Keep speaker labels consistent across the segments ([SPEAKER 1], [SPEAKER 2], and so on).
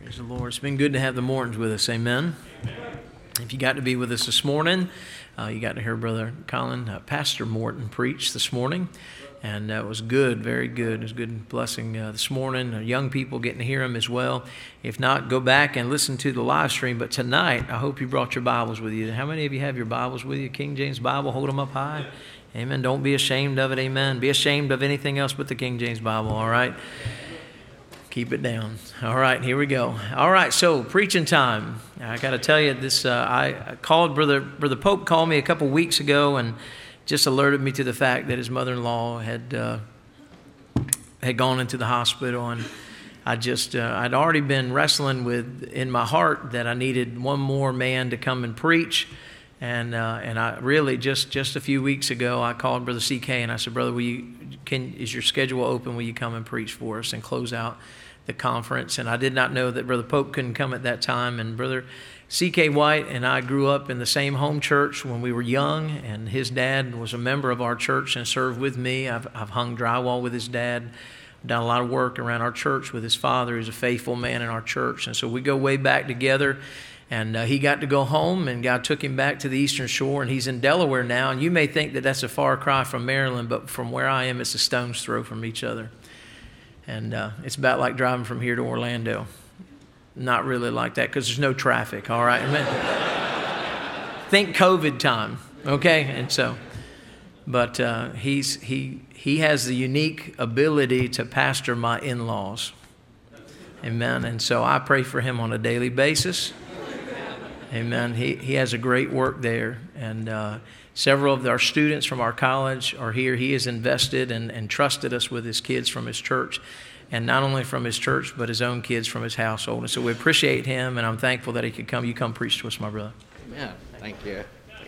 [SPEAKER 1] Praise the Lord. It's been good to have the Mortons with us. Amen. If you got to be with us this morning, you got to hear Brother Colin, Pastor Morton, preach this morning. And that was good, very good. It was a good blessing this morning. Young people getting to hear him as well. If not, go back and listen to the live stream. But tonight, I hope you brought your Bibles with you. How many of you have your Bibles with you? King James Bible, hold them up high. Amen. Don't be ashamed of it. Amen. Be ashamed of anything else but the King James Bible, all right? Keep it down. All right, here we go. All right, so preaching time. I got to tell you this. I called Brother Pope called me a couple weeks ago and just alerted me to the fact that his mother-in-law had gone into the hospital, and I'd already been wrestling with in my heart that I needed one more man to come and preach. And I really just a few weeks ago I called Brother CK and I said, brother, is your schedule open? Will you come and preach for us and close out the conference? And I did not know that Brother Pope couldn't come at that time. And Brother CK White and I grew up in the same home church when we were young, and his dad was a member of our church and served with me. I've hung drywall with his dad, done a lot of work around our church with his father. He's a faithful man in our church, and so we go way back together. And he got to go home, and God took him back to the Eastern Shore, and he's in Delaware now. And you may think that that's a far cry from Maryland, but from where I am, it's a stone's throw from each other. And it's about like driving from here to Orlando. Not really like that, because there's no traffic, all right? Think COVID time, okay? And so, but he has the unique ability to pastor my in-laws. Amen. And so I pray for him on a daily basis. Amen. He has a great work there, and several of our students from our college are here. He has invested and trusted us with his kids from his church, and not only from his church, but his own kids from his household. And so we appreciate him, and I'm thankful that he could come. You come preach to us, my brother.
[SPEAKER 2] Amen. Thank you.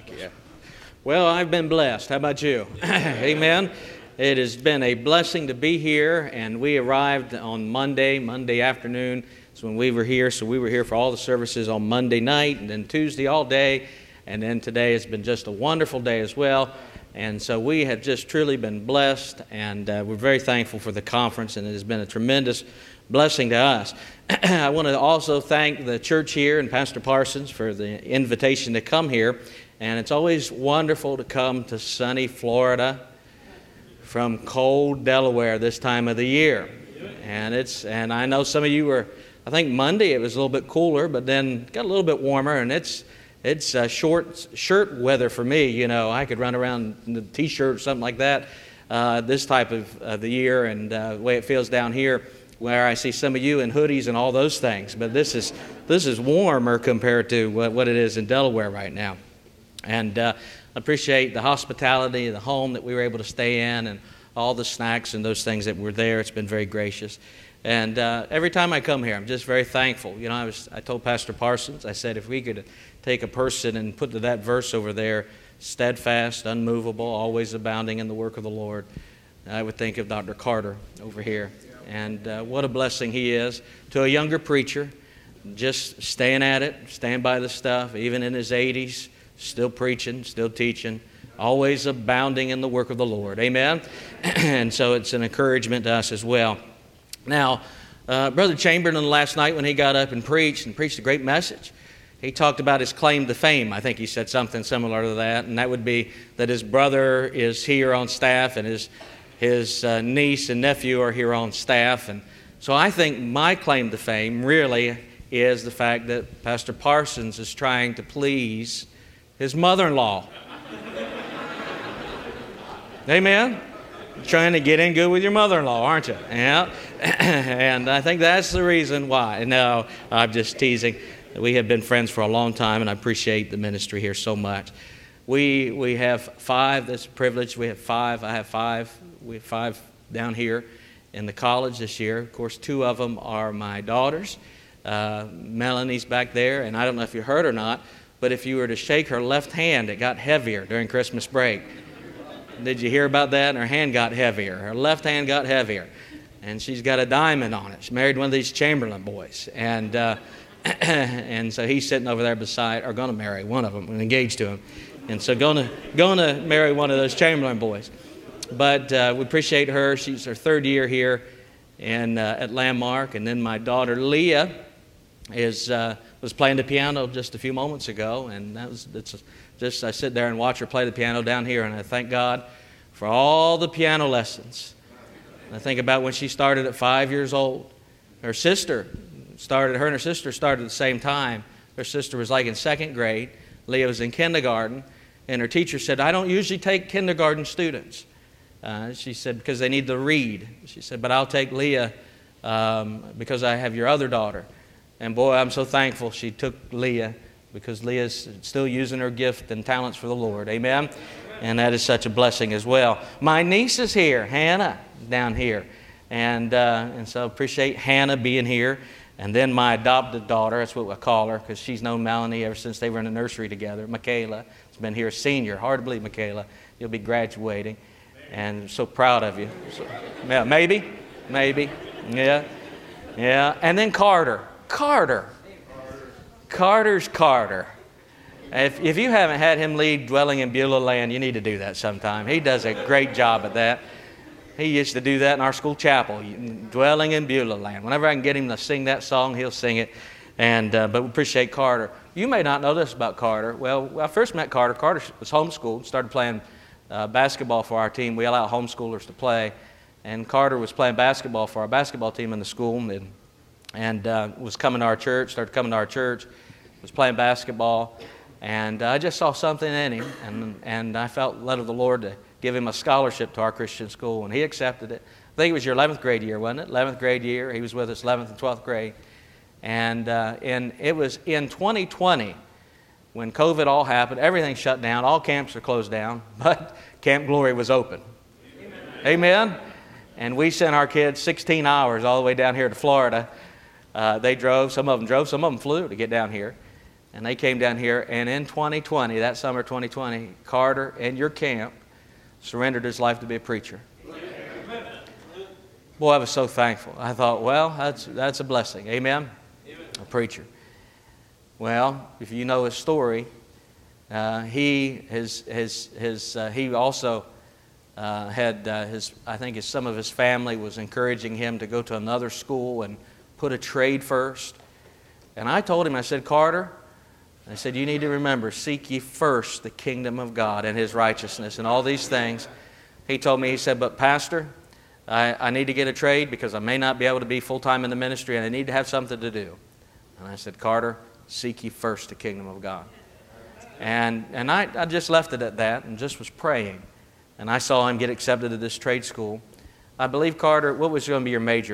[SPEAKER 2] Well, I've been blessed. How about you? Amen. It has been a blessing to be here, and we arrived on Monday afternoon. When we were here, so we were here for all the services on Monday night, and then Tuesday all day, and then today has been just a wonderful day as well. And so we have just truly been blessed, and we're very thankful for the conference, and it has been a tremendous blessing to us. I want to also thank the church here and Pastor Parsons for the invitation to come here, and it's always wonderful to come to sunny Florida from cold Delaware this time of the year. And I know some of you were, I think Monday it was a little bit cooler, but then got a little bit warmer, and it's short shirt weather for me. You know, I could run around in a T-shirt or something like that this type of the year, and the way it feels down here, where I see some of you in hoodies and all those things. But this is warmer compared to what it is in Delaware right now, and I appreciate the hospitality of the home that we were able to stay in, and all the snacks and those things that were there. It's been very gracious. And every time I come here, I'm just very thankful. You know, I told Pastor Parsons, I said, if we could take a person and put that verse over there, steadfast, unmovable, always abounding in the work of the Lord, I would think of Dr. Carter over here. And what a blessing he is to a younger preacher, just staying at it, staying by the stuff, even in his 80s, still preaching, still teaching, always abounding in the work of the Lord. Amen? And so it's an encouragement to us as well. Now, Brother Chamberlain last night when he got up and preached a great message, he talked about his claim to fame. I think he said something similar to that, and that would be that his brother is here on staff and his niece and nephew are here on staff. And so I think my claim to fame really is the fact that Pastor Parsons is trying to please his mother-in-law. Amen? Trying to get in good with your mother-in-law, aren't you? Yeah. And I think that's the reason why. No, I'm just teasing. We have been friends for a long time, and I appreciate the ministry here so much. We have 5. That's a privilege. We have 5. I have 5. We have 5 down here in the college this year. Of course, 2 of them are my daughters. Melanie's back there, and I don't know if you heard or not, but if you were to shake her left hand, it got heavier during Christmas break. Did you hear about that? And her hand got heavier. Her left hand got heavier. And she's got a diamond on it. She married one of these Chamberlain boys. And and so he's sitting over there beside, or going to marry one of them, and engaged to him. And so going to marry one of those Chamberlain boys. But we appreciate her. She's her 3rd year here at Landmark. And then my daughter Leah was playing the piano just a few moments ago, and I sit there and watch her play the piano down here, and I thank God for all the piano lessons. And I think about when she started at 5 years old. Her and her sister started at the same time. Her sister was like in second grade. Leah was in kindergarten, and her teacher said, "I don't usually take kindergarten students." She said, because they need to read. She said, "But I'll take Leah because I have your other daughter." And boy, I'm so thankful she took Leah, because Leah's still using her gift and talents for the Lord. Amen? And that is such a blessing as well. My niece is here, Hannah, down here. And so I appreciate Hannah being here. And then my adopted daughter, that's what I call her, because she's known Melanie ever since they were in the nursery together. Michaela has been here, senior. Hard to believe, Michaela. You'll be graduating. And I'm so proud of you. So, yeah, maybe. Yeah. And then Carter's Carter. If you haven't had him lead Dwelling in Beulah Land, you need to do that sometime. He does a great job at that. He used to do that in our school chapel, Dwelling in Beulah Land. Whenever I can get him to sing that song, he'll sing it. But we appreciate Carter. You may not know this about Carter. Well, when I first met Carter, Carter was homeschooled, started playing basketball for our team. We allow homeschoolers to play. And Carter was playing basketball for our basketball team in the school, and was coming to our church, started coming to our church, was playing basketball. And I just saw something in him, and I felt led of the Lord to give him a scholarship to our Christian school, and he accepted it. I think it was your 11th grade year, wasn't it? 11th grade year. He was with us 11th and 12th grade. And it was in 2020 when COVID all happened. Everything shut down. All camps are closed down, but Camp Glory was open. Amen? And we sent our kids 16 hours all the way down here to Florida. They drove. Some of them flew to get down here. And they came down here, and in 2020, that summer 2020, Carter in your camp surrendered his life to be a preacher. Boy, I was so thankful. I thought, well, that's a blessing. Amen? A preacher. Well, if you know his story, he also had some of his family was encouraging him to go to another school and put a trade first. And I told him, I said, Carter, I said, you need to remember, seek ye first the kingdom of God and His righteousness and all these things. He told me, he said, but Pastor, I need to get a trade because I may not be able to be full-time in the ministry and I need to have something to do. And I said, Carter, seek ye first the kingdom of God. And I just left it at that and just was praying. And I saw him get accepted to this trade school. I believe, Carter, what was going to be your major?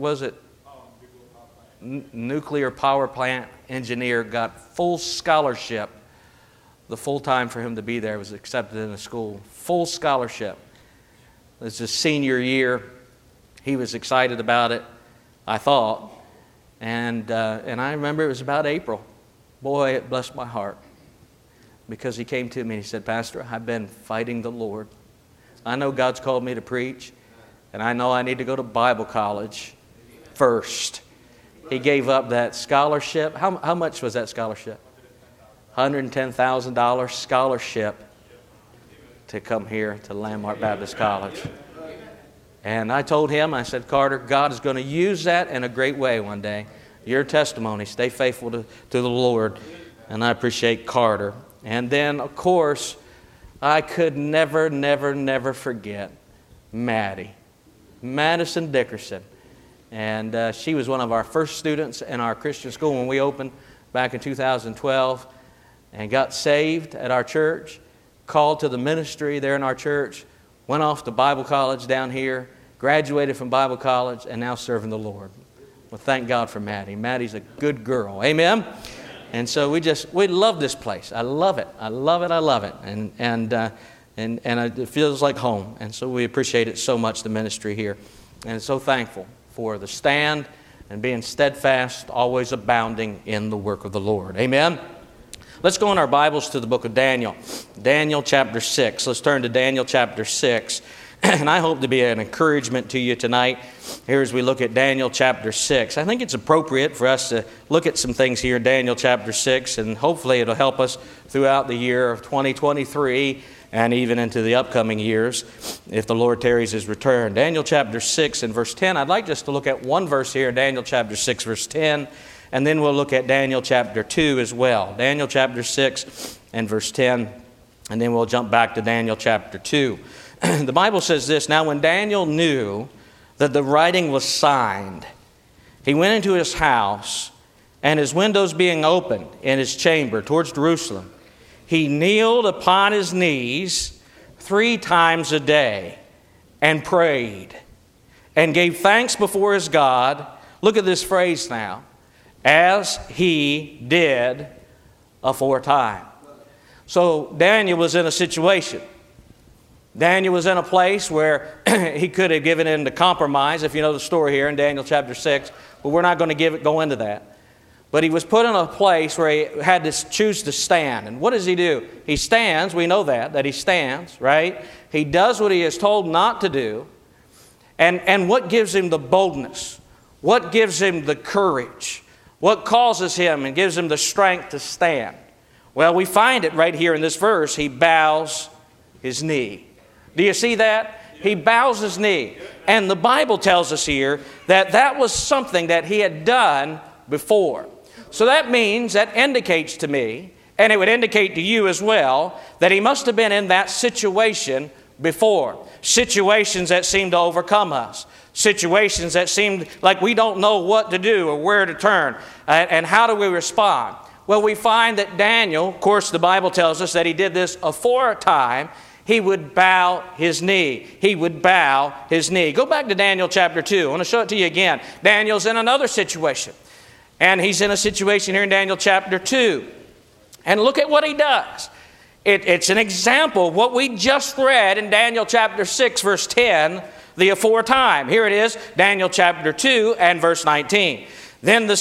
[SPEAKER 2] Nuclear power plant engineer, got full scholarship. The full time for him to be there was accepted in the school. Full scholarship. It was his senior year. He was excited about it, I thought. And I remember it was about April. Boy, it blessed my heart. Because he came to me and he said, Pastor, I've been fighting the Lord. I know God's called me to preach, and I know I need to go to Bible college first. He gave up that scholarship. How much was that scholarship? $110,000 scholarship to come here to Landmark Baptist College. And I told him, I said, Carter, God is going to use that in a great way one day. Your testimony, stay faithful to the Lord. And I appreciate Carter. And then, of course, I could never forget Maddie. Madison Dickerson. And she was one of our first students in our Christian school when we opened back in 2012 and got saved at our church, called to the ministry there in our church, went off to Bible college down here, graduated from Bible college, and now serving the Lord. Well, thank God for Maddie. Maddie's a good girl. Amen? And so we love this place. I love it. And it feels like home. And so we appreciate it so much, the ministry here. And so thankful for the stand and being steadfast, always abounding in the work of the Lord. Amen? Let's go in our Bibles to the book of Daniel. Daniel chapter 6. Let's turn to Daniel chapter 6. And I hope to be an encouragement to you tonight here as we look at Daniel chapter 6. I think it's appropriate for us to look at some things here in Daniel chapter 6, and hopefully it'll help us throughout the year of 2023 and even into the upcoming years if the Lord tarries his return. Daniel chapter 6 and verse 10. I'd like just to look at one verse here, Daniel chapter 6, verse 10, and then we'll look at Daniel chapter 2 as well. Daniel chapter 6 and verse 10, and then we'll jump back to Daniel chapter 2. The Bible says this, "Now when Daniel knew that the writing was signed, he went into his house, and his windows being open in his chamber towards Jerusalem, he kneeled upon his knees 3 times a day and prayed and gave thanks before his God." Look at this phrase now. "As he did aforetime." So Daniel was in a situation. Daniel was in a place where he could have given in to compromise, if you know the story here in Daniel chapter 6, but we're not going to go into that. But he was put in a place where he had to choose to stand. And what does he do? He stands. We know that he stands, right? He does what he is told not to do. And what gives him the boldness? What gives him the courage? What causes him and gives him the strength to stand? Well, we find it right here in this verse. He bows his knee. Do you see that? He bows his knee. And the Bible tells us here that that was something that he had done before. So that means, that indicates to me, and it would indicate to you as well, that he must have been in that situation before. Situations that seem to overcome us. Situations that seem like we don't know what to do or where to turn. And how do we respond? Well, we find that Daniel, of course the Bible tells us that he did this aforetime. He would bow his knee. He would bow his knee. Go back to Daniel chapter 2. I want to show it to you again. Daniel's in another situation. And he's in a situation here in Daniel chapter 2. And look at what he does. It's an example of what we just read in Daniel chapter 6, verse 10, the aforetime. Here it is, Daniel chapter 2 and verse 19. Then was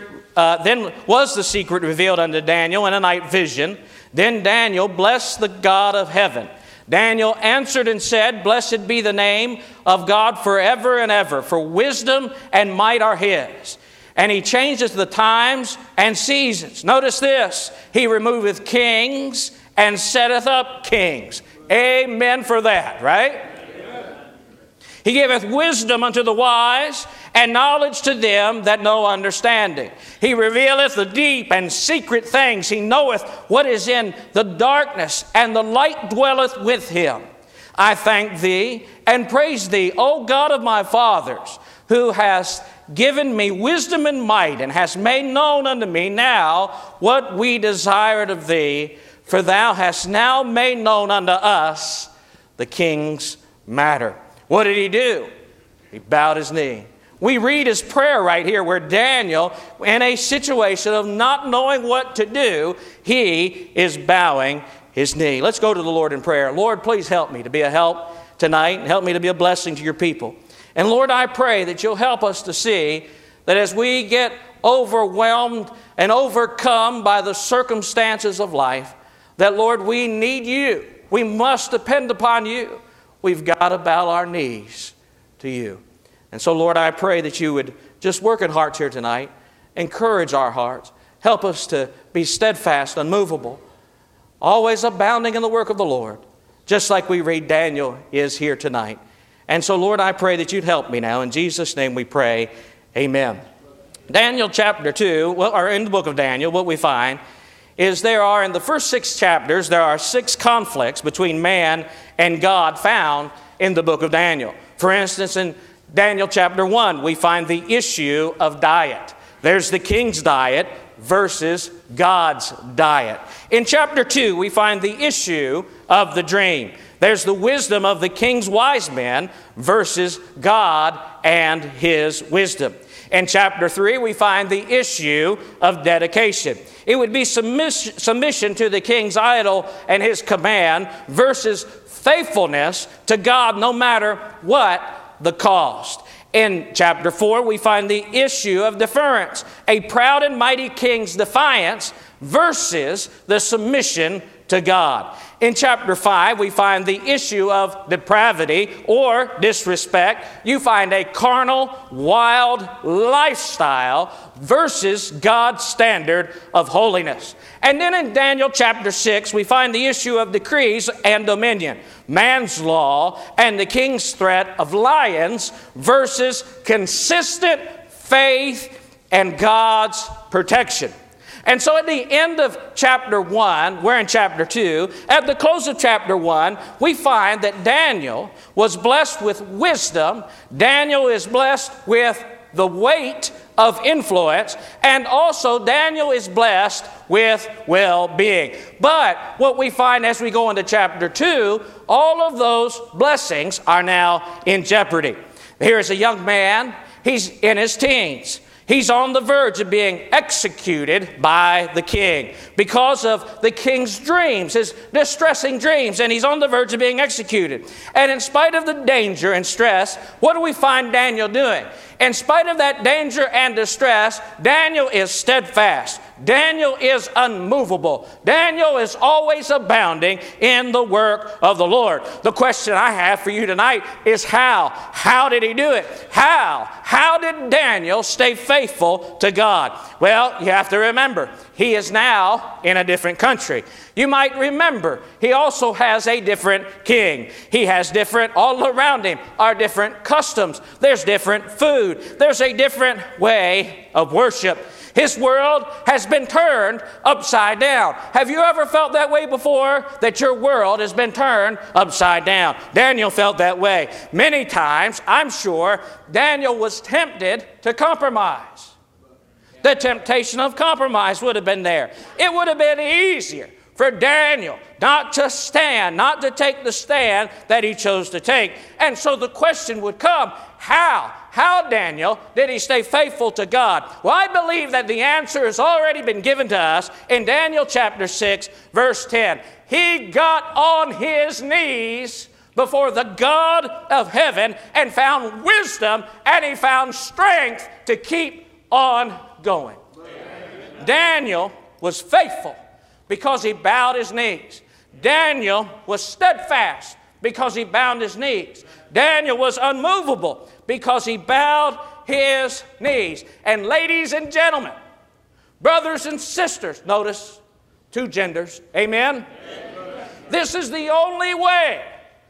[SPEAKER 2] the secret revealed unto Daniel in a night vision. Then Daniel blessed the God of heaven. Daniel answered and said, "Blessed be the name of God forever and ever, for wisdom and might are his. And he changes the times and seasons." Notice this. "He removeth kings and setteth up kings." Amen for that, right? Amen. "He giveth wisdom unto the wise, and knowledge to them that know understanding. He revealeth the deep and secret things. He knoweth what is in the darkness, and the light dwelleth with him. I thank thee and praise thee, O God of my fathers, who hast given me wisdom and might, and hast made known unto me now what we desired of thee, for thou hast now made known unto us the king's matter." What did he do? He bowed his knee. We read his prayer right here where Daniel, in a situation of not knowing what to do, he is bowing his knee. Let's go to the Lord in prayer. Lord, please help me to be a help tonight, and help me to be a blessing to your people. And Lord, I pray that you'll help us to see that as we get overwhelmed and overcome by the circumstances of life, that Lord, we need you. We must depend upon you. We've got to bow our knees to you. And so Lord, I pray that you would just work in hearts here tonight, encourage our hearts, help us to be steadfast, unmovable, always abounding in the work of the Lord, just like we read Daniel is here tonight. And so, Lord, I pray that you'd help me now. In Jesus' name we pray, amen. Daniel chapter 2, or in the book of Daniel, what we find is there are, in the first 6 chapters, there are 6 conflicts between man and God found in the book of Daniel. For instance, in Daniel chapter 1, we find the issue of diet. There's the king's diet versus God's diet. In chapter 2, we find the issue of the dream. There's the wisdom of the king's wise men versus God and his wisdom. In chapter 3, we find the issue of dedication. It would be submission to the king's idol and his command versus faithfulness to God no matter what the cost. In chapter 4, we find the issue of deference, a proud and mighty king's defiance versus the submission to God. In chapter 5, we find the issue of depravity or disrespect. You find a carnal, wild lifestyle versus God's standard of holiness. And then in Daniel chapter 6, we find the issue of decrees and dominion. Man's law and the king's threat of lions versus consistent faith and God's protection. And so at the end of chapter 1, we're in chapter 2, at the close of chapter 1, we find that Daniel was blessed with wisdom. Daniel is blessed with the weight of influence, and also Daniel is blessed with well-being. But what we find as we go into chapter 2, all of those blessings are now in jeopardy. Here's a young man. He's in his teens. He's on the verge of being executed by the king because of the king's dreams, his distressing dreams, and he's on the verge of being executed. And in spite of the danger and stress, what do we find Daniel doing? In spite of that danger and distress, Daniel is steadfast. Daniel is unmovable. Daniel is always abounding in the work of the Lord. The question I have for you tonight is how? How did he do it? How? How did Daniel stay faithful to God? Well, you have to remember, he is now in a different country. You might remember, he also has a different king. He has different, all around him are different customs. There's different food. There's a different way of worship. His world has been turned upside down. Have you ever felt that way before? That your world has been turned upside down. Daniel felt that way. Many times, I'm sure, Daniel was tempted to compromise. The temptation of compromise would have been there. It would have been easier for Daniel not to stand, not to take the stand that he chose to take. And so the question would come, how? How, Daniel, did he stay faithful to God? Well, I believe that the answer has already been given to us in Daniel chapter 6, verse 10. He got on his knees before the God of heaven and found wisdom, and he found strength to keep on going. Daniel was faithful because he bowed his knees. Daniel was steadfast because he bowed his knees. Daniel was unmovable because he bowed his knees. And ladies and gentlemen, brothers and sisters, notice two genders, amen? This is the only way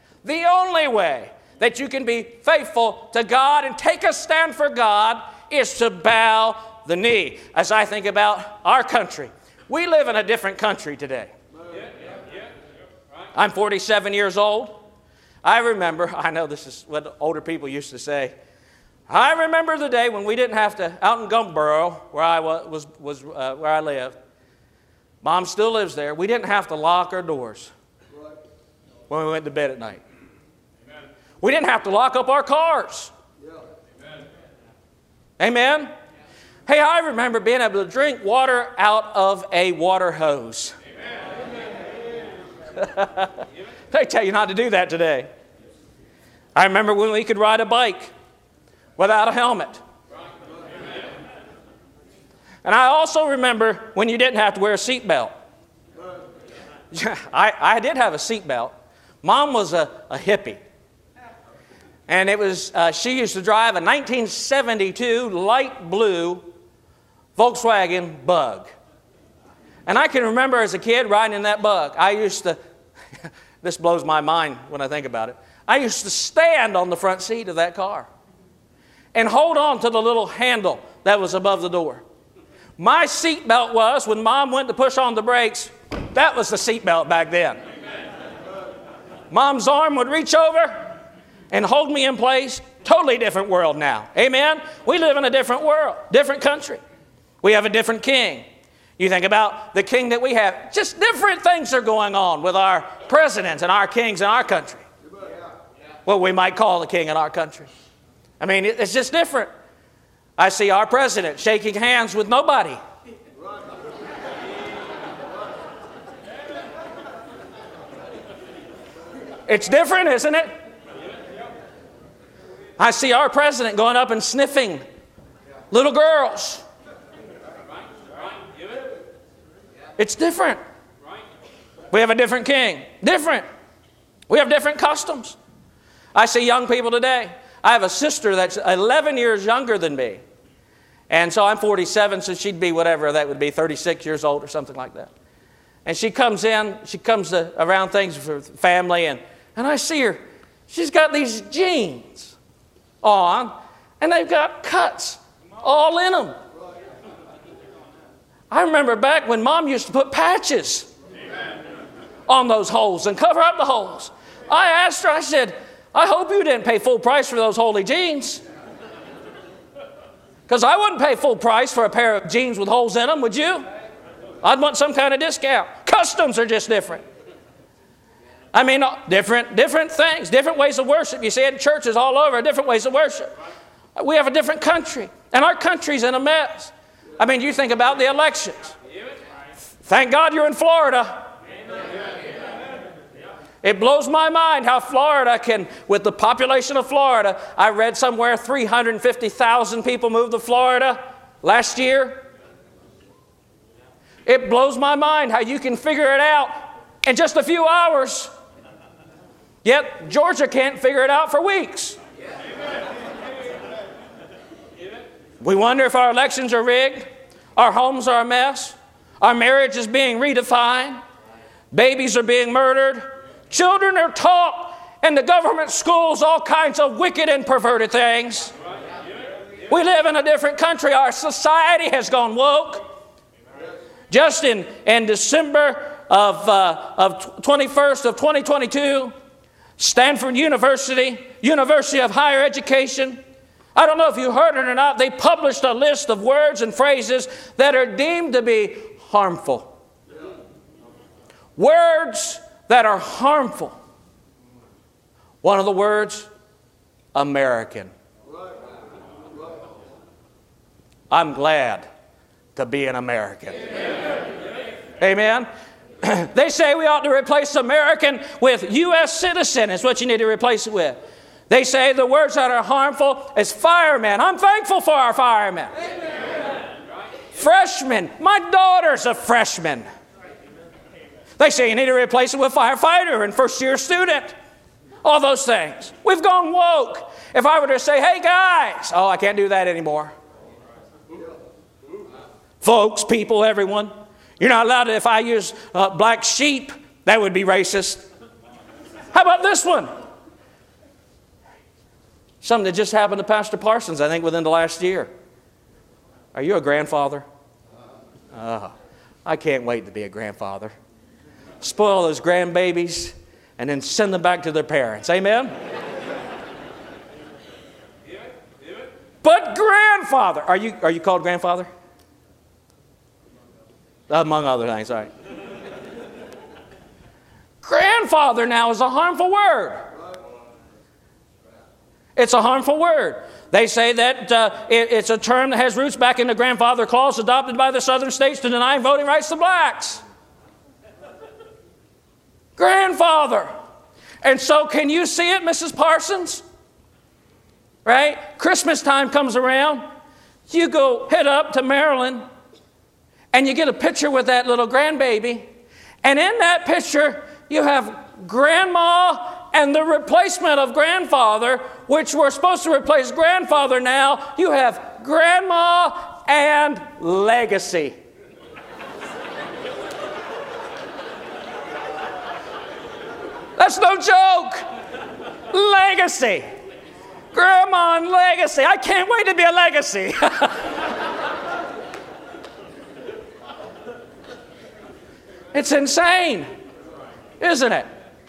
[SPEAKER 2] that you can be faithful to God and take a stand for God is to bow the knee. As I think about our country, we live in a different country today. I'm 47 years old. I remember, I know this is what older people used to say. I remember the day when we didn't have to, out in Gumboro, where I where I lived. Mom still lives there. We didn't have to lock our doors when we went to bed at night. Amen. We didn't have to lock up our cars. Yeah. Amen. Amen. Hey, I remember being able to drink water out of a water hose. They tell you not to do that today. I remember when we could ride a bike without a helmet. And I also remember when you didn't have to wear a seatbelt. I did have a seatbelt. Mom was a hippie. And it was she used to drive a 1972 light blue Volkswagen Bug. And I can remember as a kid riding in that Bug. I used to, this blows my mind when I think about it. I used to stand on the front seat of that car and hold on to the little handle that was above the door. My seatbelt was, when Mom went to push on the brakes, that was the seatbelt back then. Mom's arm would reach over and hold me in place. Totally different world now. Amen? We live in a different world, different country. We have a different king. You think about the king that we have. Just different things are going on with our presidents and our kings in our country. What we might call the king in our country. I mean, it's just different. I see our president shaking hands with nobody. It's different, isn't it? I see our president going up and sniffing little girls. It's different.
[SPEAKER 3] We have a different king. Different. We have different customs. I see young people today. I have a sister that's 11 years younger than me. And so I'm 47, so she'd be whatever that would be, 36 years old or something like that. And she comes around things for family, and I see her. She's got these jeans on, and they've got cuts all in them. I remember back when Mom used to put patches on those holes and cover up the holes. I asked her, I said, I hope you didn't pay full price for those holy jeans. Because I wouldn't pay full price for a pair of jeans with holes in them, would you? I'd want some kind of discount. Customs are just different. I mean, different things, different ways of worship. You see it in churches all over, different ways of worship. We have a different country, and our country's in a mess. I mean, you think about the elections. Thank God you're in Florida. It blows my mind how Florida can, with the population of Florida, I read somewhere 350,000 people moved to Florida last year. It blows my mind how you can figure it out in just a few hours. Yet Georgia can't figure it out for weeks. We wonder if our elections are rigged, our homes are a mess, our marriage is being redefined, babies are being murdered, children are taught in the government schools all kinds of wicked and perverted things. We live in a different country. Our society has gone woke. Just in December of 21st of 2022, Stanford University of Higher Education, I don't know if you heard it or not, they published a list of words and phrases that are deemed to be harmful. Words that are harmful. One of the words, American. I'm glad to be an American. Amen. They say we ought to replace American with U.S. citizen is what you need to replace it with. They say the words that are harmful is fireman. I'm thankful for our firemen. Freshman. My daughter's a freshman. They say you need to replace it with firefighter and first-year student. All those things. We've gone woke. If I were to say, hey, guys. Oh, I can't do that anymore. Folks, people, everyone. You're not allowed to, if I use black sheep, that would be racist. How about this one? Something that just happened to Pastor Parsons, I think, within the last year. Are you a grandfather? I can't wait to be a grandfather. Spoil those grandbabies and then send them back to their parents. Amen? But grandfather, are you called grandfather? Among other things, all right. Grandfather now is a harmful word. It's a harmful word. They say that it's a term that has roots back in the grandfather clause adopted by the southern states to deny voting rights to blacks. Grandfather. And so can you see it, Mrs. Parsons? Right? Christmas time comes around. You go head up to Maryland and you get a picture with that little grandbaby. And in that picture, you have grandma and the replacement of grandfather, which we're supposed to replace grandfather now. You have grandma and legacy. That's no joke. Legacy. Grandma and legacy. I can't wait to be a legacy. It's insane, isn't it?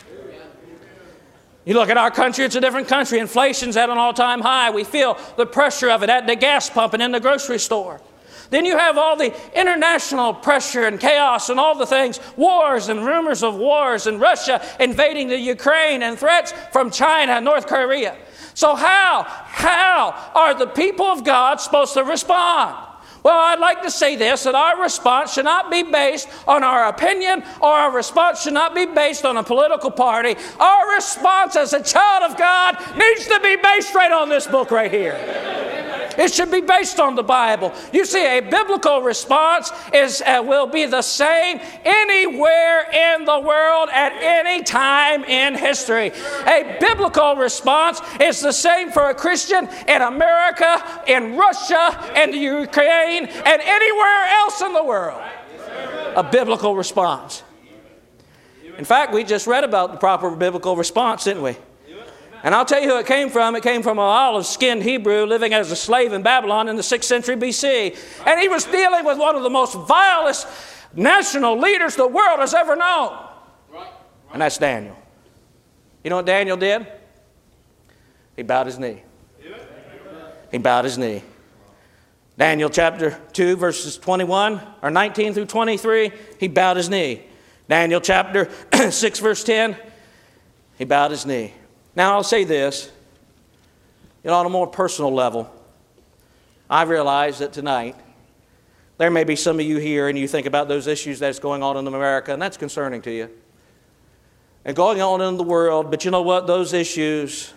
[SPEAKER 3] You look at our country, it's a different country. Inflation's at an all-time high. We feel the pressure of it at the gas pump and in the grocery store. Then you have all the international pressure and chaos and all the things, wars and rumors of wars and Russia invading the Ukraine and threats from China and North Korea. So how are the people of God supposed to respond? Well, I'd like to say this, that our response should not be based on our opinion, or our response should not be based on a political party. Our response as a child of God needs to be based right on this book right here. It should be based on the Bible. You see, a biblical response will be the same anywhere in the world at any time in history. A biblical response is the same for a Christian in America, in Russia, in the Ukraine, and anywhere else in the world. A biblical response. In fact, we just read about the proper biblical response, didn't we? And I'll tell you who it came from. It came from an olive-skinned Hebrew living as a slave in Babylon in the 6th century BC. And he was dealing with one of the most vilest national leaders the world has ever known. And that's Daniel. You know what Daniel did? He bowed his knee. He bowed his knee. Daniel chapter 2, verses 19 through 23, he bowed his knee. Daniel chapter 6, verse 10, he bowed his knee. Now I'll say this, on a more personal level, I realize that tonight, there may be some of you here and you think about those issues that's going on in America, and that's concerning to you. And going on in the world, but you know what? Those issues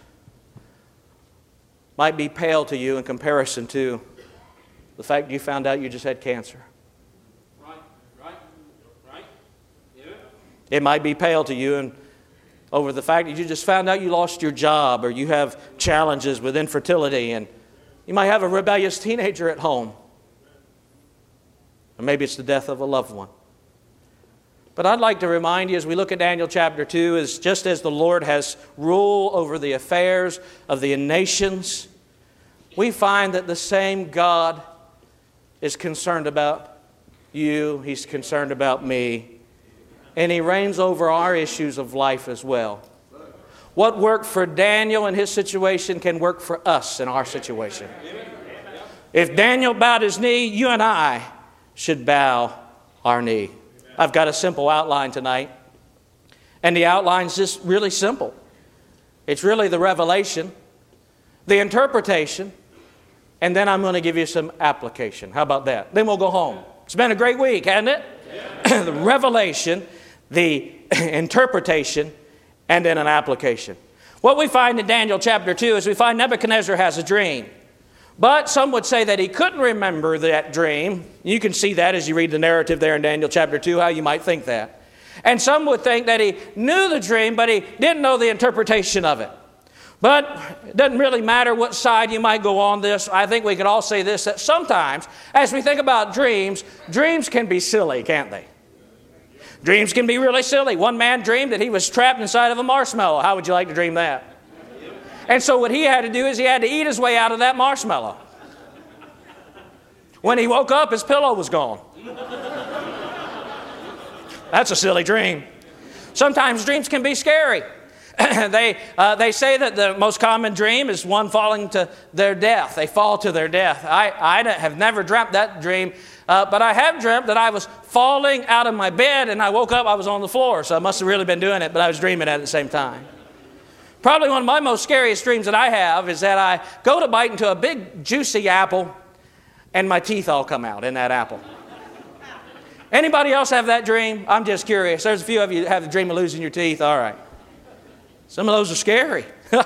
[SPEAKER 3] might be pale to you in comparison to the fact you found out you just had cancer. It might be pale to you and over the fact that you just found out you lost your job or you have challenges with infertility and you might have a rebellious teenager at home. Or maybe it's the death of a loved one. But I'd like to remind you as we look at Daniel chapter 2, is just as the Lord has rule over the affairs of the nations, we find that the same God is concerned about you. He's concerned about me. And He reigns over our issues of life as well. What worked for Daniel in his situation can work for us in our situation. If Daniel bowed his knee, you and I should bow our knee. I've got a simple outline tonight. And the outline's just really simple. It's really the revelation, the interpretation, and then I'm going to give you some application. How about that? Then we'll go home. It's been a great week, hasn't it? Yeah. The revelation, the interpretation, and then an application. What we find in Daniel chapter 2 is we find Nebuchadnezzar has a dream. But some would say that he couldn't remember that dream. You can see that as you read the narrative there in Daniel chapter 2, how you might think that. And some would think that he knew the dream, but he didn't know the interpretation of it. But it doesn't really matter what side you might go on this. I think we can all say this, that sometimes, as we think about dreams, dreams can be silly, can't they? Dreams can be really silly. One man dreamed that he was trapped inside of a marshmallow. How would you like to dream that? And so what he had to do is he had to eat his way out of that marshmallow. When he woke up, his pillow was gone. That's a silly dream. Sometimes dreams can be scary. They say that the most common dream is one falling to their death. They fall to their death. I have never dreamt that dream, but I have dreamt that I was falling out of my bed and I woke up, I was on the floor. So I must have really been doing it, but I was dreaming at the same time. Probably one of my most scariest dreams that I have is that I go to bite into a big juicy apple and my teeth all come out in that apple. Anybody else have that dream? I'm just curious. There's a few of you that have the dream of losing your teeth. All right. Some of those are scary.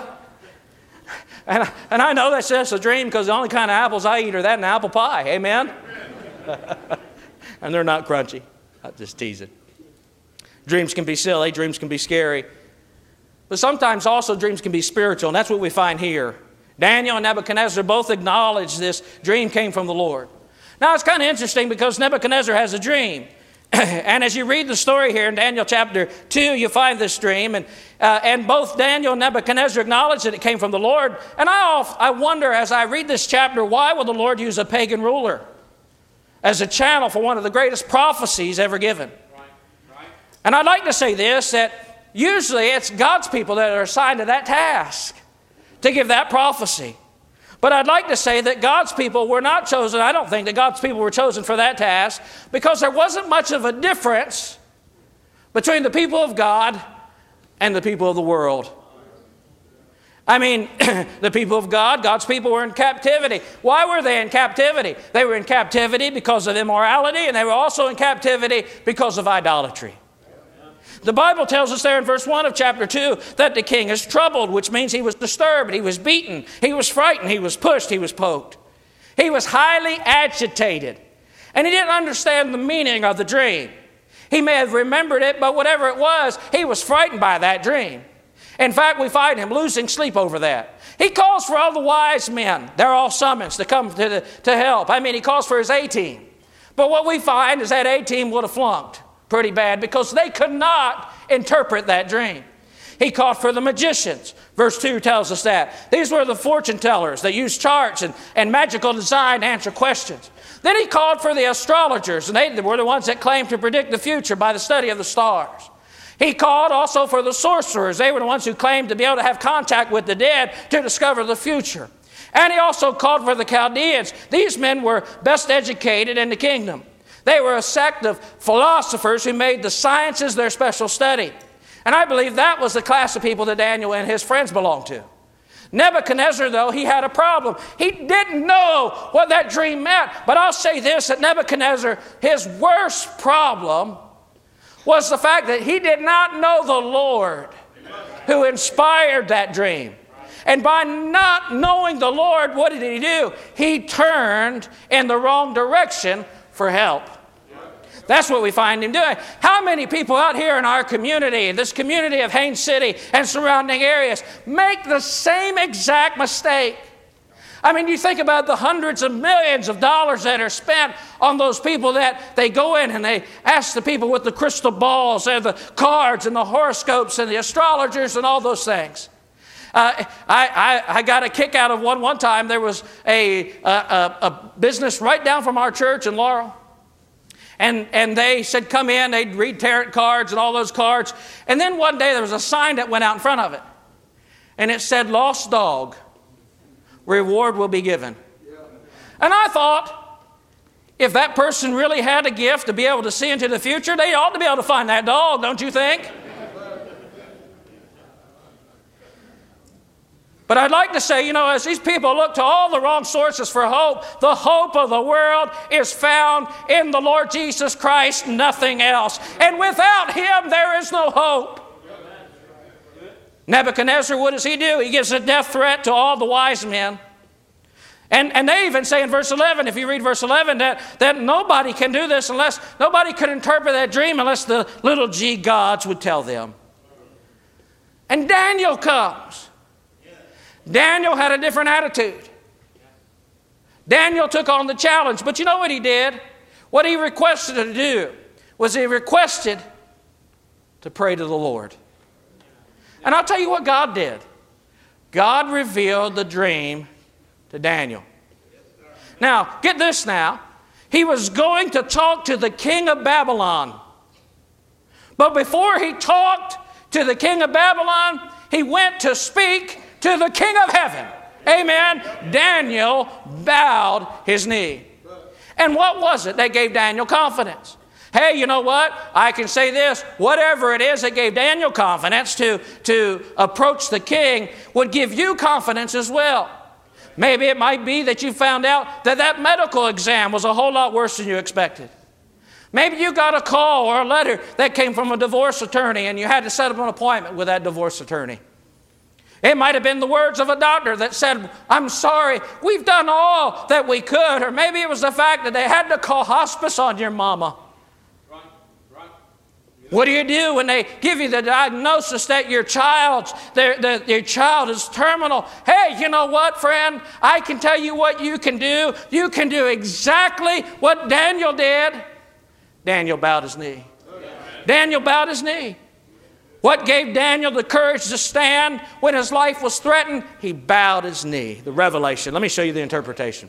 [SPEAKER 3] and I know that's just a dream because the only kind of apples I eat are that and apple pie. Amen? And they're not crunchy. I'm just teasing. Dreams can be silly. Dreams can be scary. But sometimes also dreams can be spiritual, and that's what we find here. Daniel and Nebuchadnezzar both acknowledge this dream came from the Lord. Now, it's kind of interesting because Nebuchadnezzar has a dream. And as you read the story here in Daniel chapter 2, you find this dream. And both Daniel and Nebuchadnezzar acknowledge that it came from the Lord. And I wonder as I read this chapter, why will the Lord use a pagan ruler as a channel for one of the greatest prophecies ever given? Right. And I'd like to say this, that usually it's God's people that are assigned to that task, to give that prophecy. But I'd like to say that God's people were not chosen. I don't think that God's people were chosen for that task because there wasn't much of a difference between the people of God and the people of the world. I mean, the people of God, God's people were in captivity. Why were they in captivity? They were in captivity because of immorality, and they were also in captivity because of idolatry. The Bible tells us there in verse 1 of chapter 2 that the king is troubled, which means he was disturbed, he was beaten, he was frightened, he was pushed, he was poked. He was highly agitated, and he didn't understand the meaning of the dream. He may have remembered it, but whatever it was, he was frightened by that dream. In fact, we find him losing sleep over that. He calls for all the wise men. They're all summoned to come to help. He calls for his A-team. But what we find is that A-team would have flunked pretty bad because they could not interpret that dream. He called for the magicians. Verse 2 tells us that. These were the fortune tellers that used charts and magical design to answer questions. Then he called for the astrologers, and they were the ones that claimed to predict the future by the study of the stars. He called also for the sorcerers. They were the ones who claimed to be able to have contact with the dead to discover the future. And he also called for the Chaldeans. These men were best educated in the kingdom. They were a sect of philosophers who made the sciences their special study. And I believe that was the class of people that Daniel and his friends belonged to. Nebuchadnezzar, though, he had a problem. He didn't know what that dream meant. But I'll say this, that Nebuchadnezzar, his worst problem was the fact that he did not know the Lord who inspired that dream. And by not knowing the Lord, what did he do? He turned in the wrong direction for help. That's what we find him doing. How many people out here in our community, this community of Haines City and surrounding areas, make the same exact mistake? You think about the hundreds of millions of dollars that are spent on those people that they go in and they ask the people with the crystal balls and the cards and the horoscopes and the astrologers and all those things. I got a kick out of one time. There was a business right down from our church in Laurel. And they said, come in, they'd read tarot cards and all those cards. And then one day there was a sign that went out in front of it. And it said, lost dog, reward will be given. And I thought, if that person really had a gift to be able to see into the future, they ought to be able to find that dog, don't you think? But I'd like to say, as these people look to all the wrong sources for hope, the hope of the world is found in the Lord Jesus Christ, nothing else. And without him, there is no hope. Nebuchadnezzar, what does he do? He gives a death threat to all the wise men. And they even say in verse 11, if you read verse 11, that nobody can do this nobody could interpret that dream unless the little g gods would tell them. And Daniel comes. Daniel had a different attitude. Daniel took on the challenge. But you know what he did? What he requested to do was he requested to pray to the Lord. And I'll tell you what God did. God revealed the dream to Daniel. Now, get this now. He was going to talk to the king of Babylon. But before he talked to the king of Babylon, he went to speak to the King of heaven. Amen. Daniel bowed his knee. And what was it that gave Daniel confidence? Hey, you know what? I can say this. Whatever it is that gave Daniel confidence to approach the king would give you confidence as well. Maybe it might be that you found out that medical exam was a whole lot worse than you expected. Maybe you got a call or a letter that came from a divorce attorney and you had to set up an appointment with that divorce attorney. It might have been the words of a doctor that said, I'm sorry, we've done all that we could. Or maybe it was the fact that they had to call hospice on your mama. Right. What do you do when they give you the diagnosis that your child is terminal? Hey, you know what, friend? I can tell you what you can do. You can do exactly what Daniel did. Daniel bowed his knee. Daniel bowed his knee. What gave Daniel the courage to stand when his life was threatened? He bowed his knee. The revelation. Let me show you the interpretation.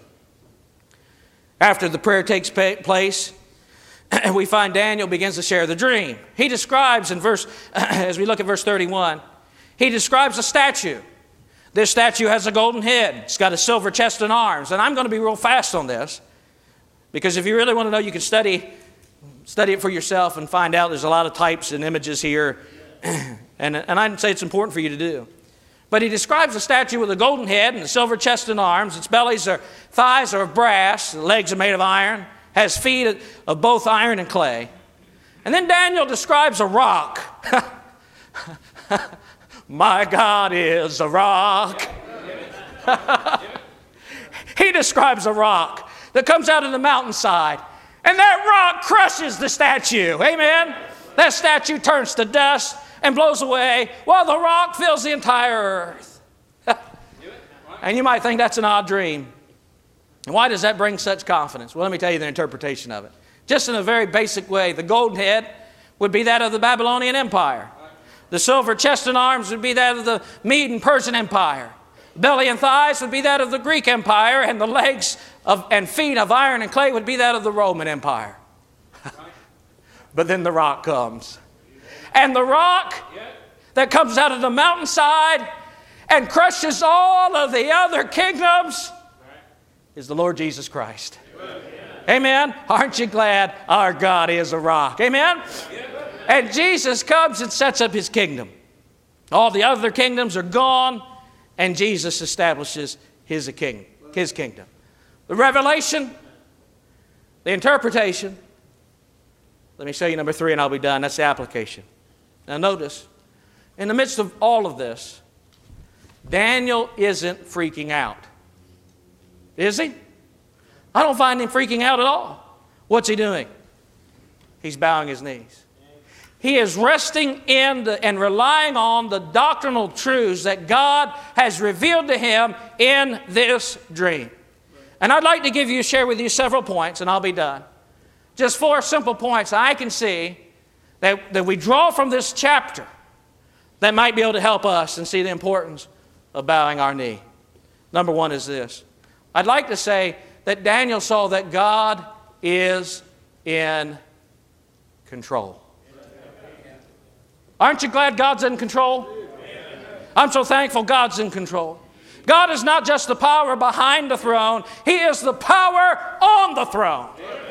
[SPEAKER 3] After the prayer takes place, we find Daniel begins to share the dream. He describes as we look at verse 31, he describes a statue. This statue has a golden head. It's got a silver chest and arms. And I'm going to be real fast on this, because if you really want to know, you can study it for yourself and find out there's a lot of types and images here. And I'd say it's important for you to do. But he describes a statue with a golden head and a silver chest and arms. Its thighs are of brass, the legs are made of iron, has feet of both iron and clay. And then Daniel describes a rock. My God is a rock. He describes a rock that comes out of the mountainside, and that rock crushes the statue. Amen? That statue turns to dust and blows away while the rock fills the entire earth. And you might think that's an odd dream. And why does that bring such confidence? Well, let me tell you the interpretation of it. Just in a very basic way, the golden head would be that of the Babylonian Empire. The silver chest and arms would be that of the Mede and Persian Empire. Belly and thighs would be that of the Greek Empire, and the legs and feet of iron and clay would be that of the Roman Empire. But then the rock comes. And the rock that comes out of the mountainside and crushes all of the other kingdoms is the Lord Jesus Christ. Amen. Aren't you glad our God is a rock? Amen. And Jesus comes and sets up his kingdom. All the other kingdoms are gone, and Jesus establishes his kingdom. The revelation, the interpretation. Let me show you number 3 and I'll be done. That's the application. Now notice, in the midst of all of this, Daniel isn't freaking out. Is he? I don't find him freaking out at all. What's he doing? He's bowing his knees. He is resting in and relying on the doctrinal truths that God has revealed to him in this dream. And I'd like to share with you several points, and I'll be done. Just 4 simple points I can see that we draw from this chapter that might be able to help us and see the importance of bowing our knee. Number 1 is this. I'd like to say that Daniel saw that God is in control. Aren't you glad God's in control? I'm so thankful God's in control. God is not just the power behind the throne. He is the power on the throne.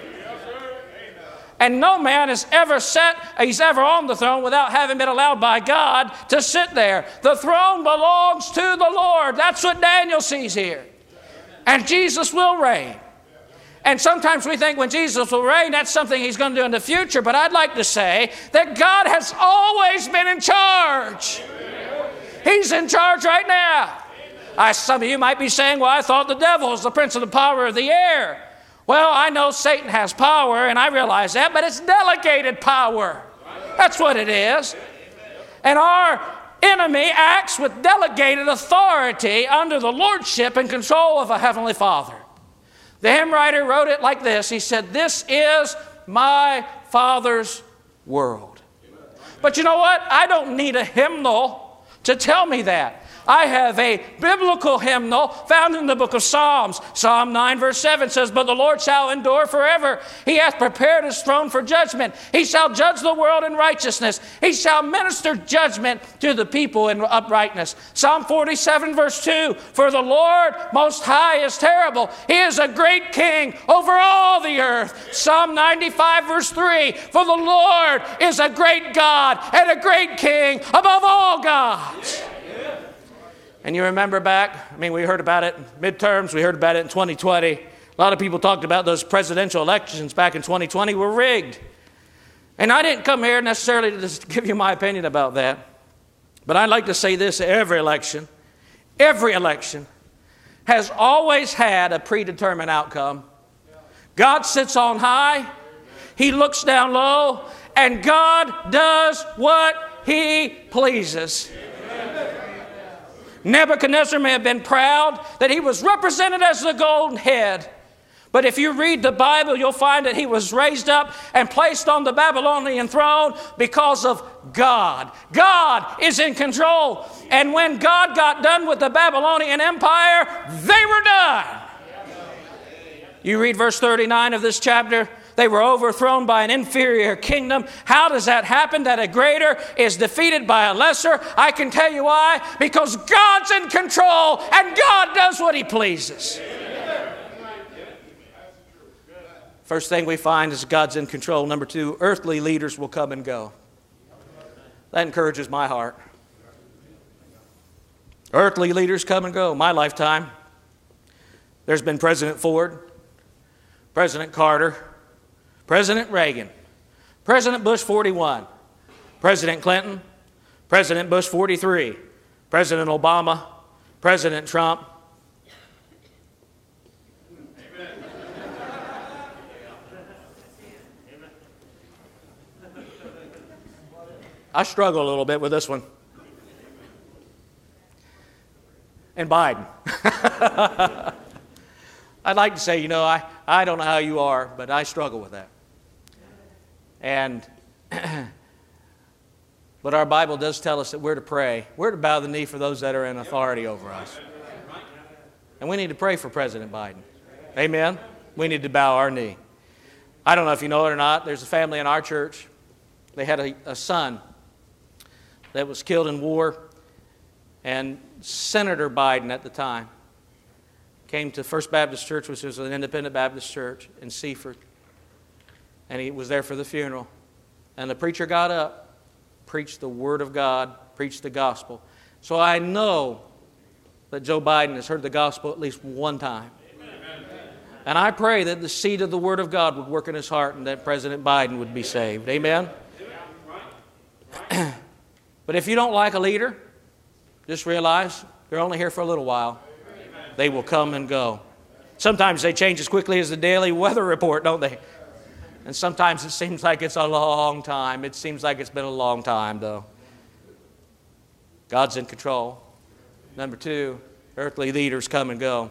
[SPEAKER 3] And no man he's ever on the throne without having been allowed by God to sit there. The throne belongs to the Lord. That's what Daniel sees here. And Jesus will reign. And sometimes we think when Jesus will reign, that's something he's going to do in the future. But I'd like to say that God has always been in charge. He's in charge right now. Some of you might be saying, well, I thought the devil was the prince of the power of the air. Well, I know Satan has power, and I realize that, but it's delegated power. That's what it is. And our enemy acts with delegated authority under the lordship and control of a heavenly Father. The hymn writer wrote it like this. He said, "This is my Father's world." But you know what? I don't need a hymnal to tell me that. I have a biblical hymnal found in the book of Psalms. Psalm 9 verse 7 says, "But the Lord shall endure forever. He hath prepared his throne for judgment. He shall judge the world in righteousness. He shall minister judgment to the people in uprightness." Psalm 47 verse 2, "For the Lord most high is terrible. He is a great king over all the earth." Psalm 95 verse 3, "For the Lord is a great God and a great king above all gods." And you remember back, we heard about it in midterms, we heard about it in 2020. A lot of people talked about those presidential elections back in 2020 were rigged. And I didn't come here necessarily to just give you my opinion about that. But I'd like to say this, every election has always had a predetermined outcome. God sits on high, he looks down low, and God does what he pleases. Nebuchadnezzar may have been proud that he was represented as the golden head. But if you read the Bible, you'll find that he was raised up and placed on the Babylonian throne because of God. God is in control. And when God got done with the Babylonian Empire, they were done. You read verse 39 of this chapter. They were overthrown by an inferior kingdom. How does that happen, that a greater is defeated by a lesser? I can tell you why. Because God's in control and God does what he pleases. First thing we find is God's in control. Number 2, earthly leaders will come and go. That encourages my heart. Earthly leaders come and go. My lifetime, there's been President Ford, President Carter, President Reagan, President Bush 41, President Clinton, President Bush 43, President Obama, President Trump. I struggle a little bit with this one. And Biden. I'd like to say, I don't know how you are, but I struggle with that. And but our Bible does tell us that we're to pray. We're to bow the knee for those that are in authority over us. And we need to pray for President Biden. Amen? We need to bow our knee. I don't know if you know it or not. There's a family in our church. They had a son that was killed in war. And Senator Biden at the time came to First Baptist Church, which was an independent Baptist church in Seaford. And he was there for the funeral. And the preacher got up, preached the Word of God, preached the gospel. So I know that Joe Biden has heard the gospel at least one time. And I pray that the seed of the Word of God would work in his heart and that President Biden would be saved. Amen? But if you don't like a leader, just realize they're only here for a little while. They will come and go. Sometimes they change as quickly as the daily weather report, don't they? And sometimes it seems like it's a long time. It seems like it's been a long time, though. God's in control. Number 2, earthly leaders come and go.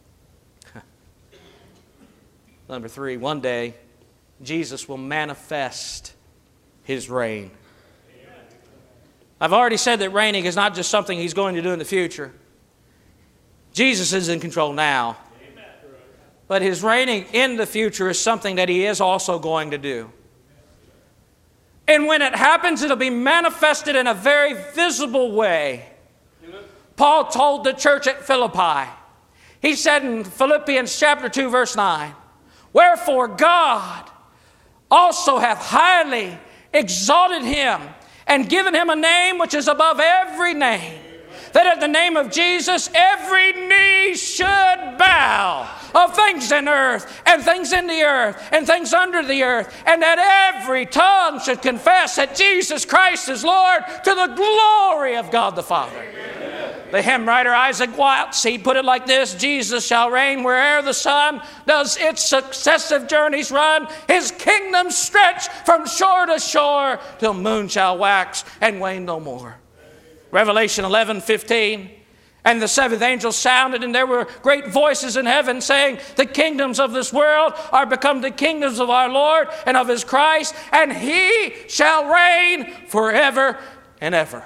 [SPEAKER 3] Number 3, one day, Jesus will manifest his reign. I've already said that reigning is not just something he's going to do in the future. Jesus is in control now. But his reigning in the future is something that he is also going to do. And when it happens, it'll be manifested in a very visible way. Paul told the church at Philippi, he said in Philippians chapter 2, verse 9, "Wherefore God also hath highly exalted him, and given him a name which is above every name, that at the name of Jesus every knee should bow, of things in earth, and things in the earth, and things under the earth, and that every tongue should confess that Jesus Christ is Lord, to the glory of God the Father." The hymn writer Isaac Watts, he put it like this: Jesus shall reign where'er the sun does its successive journeys run. His kingdom stretch from shore to shore, till moon shall wax and wane no more. Revelation 11:15. And the seventh angel sounded, and there were great voices in heaven saying, "The kingdoms of this world are become the kingdoms of our Lord and of his Christ, and he shall reign forever and ever."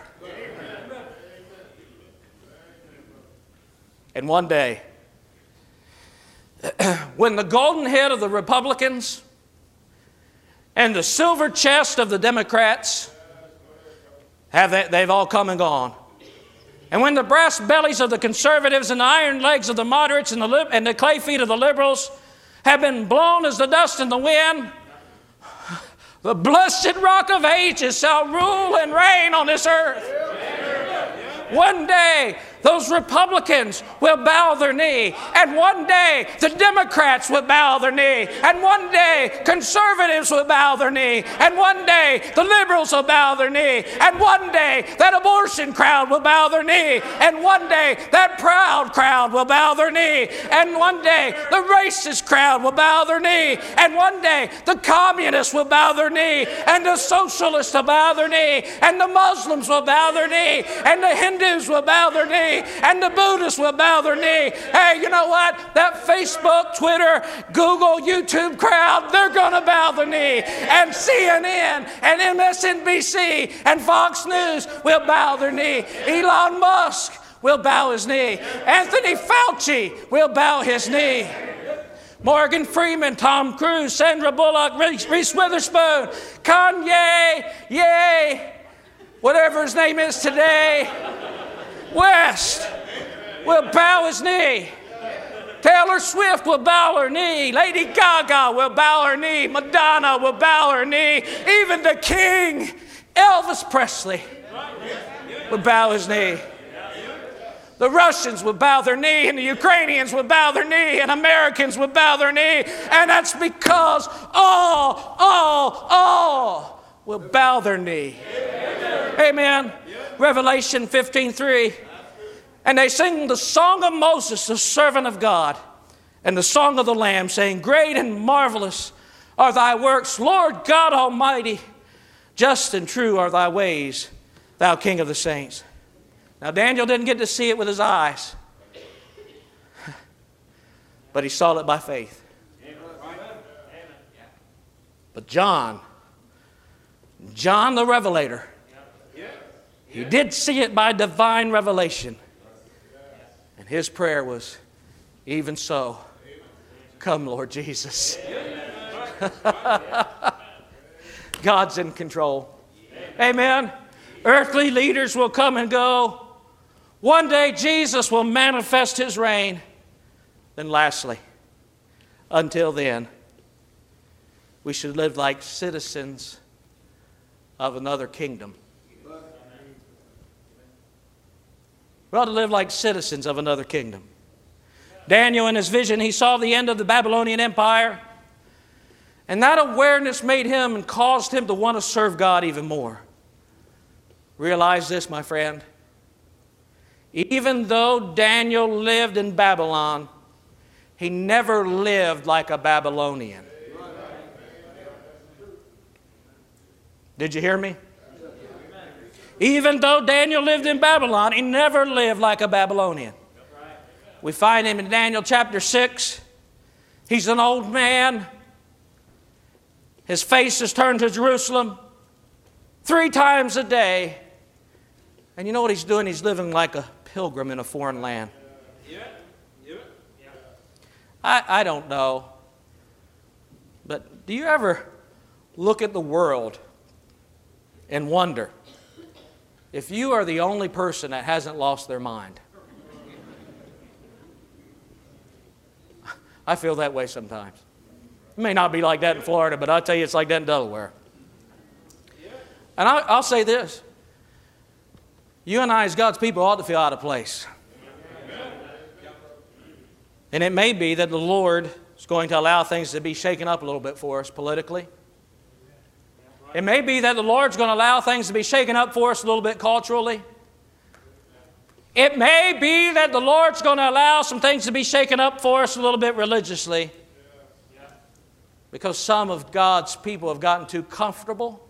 [SPEAKER 3] And one day, when the golden head of the Republicans and the silver chest of the Democrats they've all come and gone, and when the brass bellies of the conservatives and the iron legs of the moderates and the clay feet of the liberals have been blown as the dust in the wind, the blessed Rock of Ages shall rule and reign on this earth. One day, those Republicans will bow their knee. And one day, the Democrats will bow their knee. And one day, conservatives will bow their knee. And one day, the liberals will bow their knee. And one day, that abortion crowd will bow their knee. And one day, that proud crowd will bow their knee. And one day, the racist crowd will bow their knee. And one day, the communists will bow their knee. And the socialists will bow their knee. And the Muslims will bow their knee. And the Hindus will bow their knee. And the Buddhists will bow their knee. Hey, you know what? That Facebook, Twitter, Google, YouTube crowd, they're going to bow their knee. And CNN and MSNBC and Fox News will bow their knee. Elon Musk will bow his knee. Anthony Fauci will bow his knee. Morgan Freeman, Tom Cruise, Sandra Bullock, Reese Witherspoon, Kanye, yay, whatever his name is today, West will bow his knee. Taylor Swift will bow her knee. Lady Gaga will bow her knee. Madonna will bow her knee. Even the King, Elvis Presley, will bow his knee. The Russians will bow their knee, and the Ukrainians will bow their knee, and Americans will bow their knee. And that's because all will bow their knee. Amen. Revelation 15:3. And they sing the song of Moses, the servant of God, and the song of the Lamb, saying, "Great and marvelous are thy works, Lord God Almighty. Just and true are thy ways, thou King of the saints. Now Daniel didn't get to see it with his eyes, but he saw it by faith. But John the Revelator, he did see it by divine revelation. And his prayer was, even so, come Lord Jesus. God's in control. Amen. Earthly leaders will come and go. One day Jesus will manifest his reign. Then lastly, until then, we should live like citizens of another kingdom. We ought to live like citizens of another kingdom. Daniel, in his vision, he saw the end of the Babylonian Empire. And that awareness made him and caused him to want to serve God even more. Realize this, my friend. Even though Daniel lived in Babylon, he never lived like a Babylonian. Did you hear me? Even though Daniel lived in Babylon, he never lived like a Babylonian. We find him in Daniel chapter 6. He's an old man. His face is turned to Jerusalem 3 times a day. And you know what he's doing? He's living like a pilgrim in a foreign land. I don't know. But do you ever look at the world and wonder if you are the only person that hasn't lost their mind? I feel that way sometimes. It may not be like that in Florida, but I'll tell you it's like that in Delaware. And I'll say this. You and I as God's people ought to feel out of place. And it may be that the Lord is going to allow things to be shaken up a little bit for us politically. It may be that the Lord's going to allow things to be shaken up for us a little bit culturally. It may be that the Lord's going to allow some things to be shaken up for us a little bit religiously. Because some of God's people have gotten too comfortable,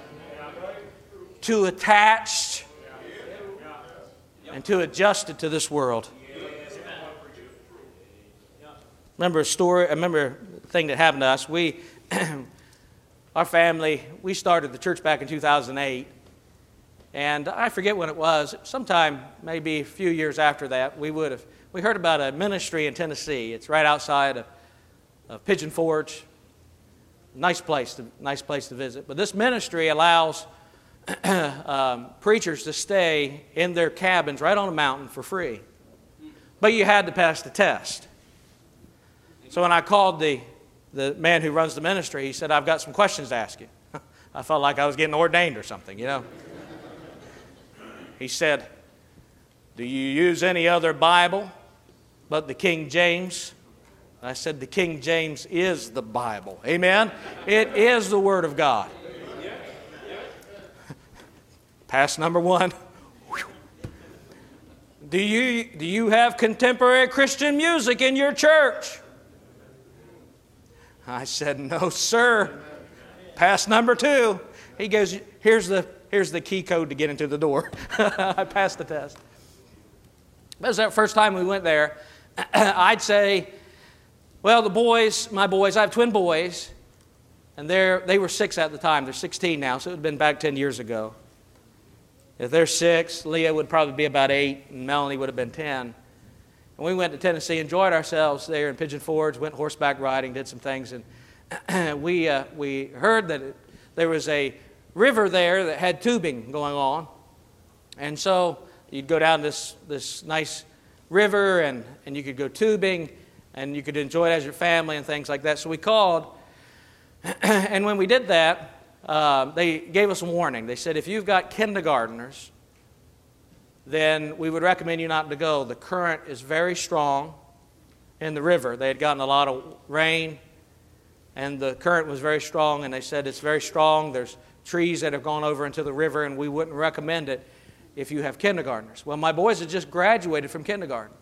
[SPEAKER 3] too attached, and too adjusted to this world. Remember a thing that happened to us. Our family, we started the church back in 2008. And I forget when it was, sometime maybe a few years after that, we heard about a ministry in Tennessee. It's right outside of Pigeon Forge. Nice place to visit. But this ministry allows preachers to stay in their cabins right on a mountain for free. But you had to pass the test. So when I called the man who runs the ministry, he said, I've got some questions to ask you. I felt like I was getting ordained or something, you know. He said, do you use any other Bible but the King James? I said, the King James is the Bible. Amen? It is the Word of God. Pass number 1. Do you have contemporary Christian music in your church? I said, no, sir. Pass number 2. He goes, here's the key code to get into the door. I passed the test. That was that first time we went there. I'd say, well, my boys, I have twin boys, and they were 6 at the time. They're 16 now, so it would have been back 10 years ago. If they're 6, Leah would probably be about 8, and Melanie would have been 10. And we went to Tennessee, enjoyed ourselves there in Pigeon Forge, went horseback riding, did some things, and we heard that there was a river there that had tubing going on. And so you'd go down this nice river and you could go tubing and you could enjoy it as your family and things like that. So we called, and when we did that, they gave us a warning. They said, if you've got kindergartners, then we would recommend you not to go. The current is very strong in the river. They had gotten a lot of rain, and the current was very strong, and they said it's very strong. There's trees that have gone over into the river, and we wouldn't recommend it if you have kindergartners. Well, my boys had just graduated from kindergarten.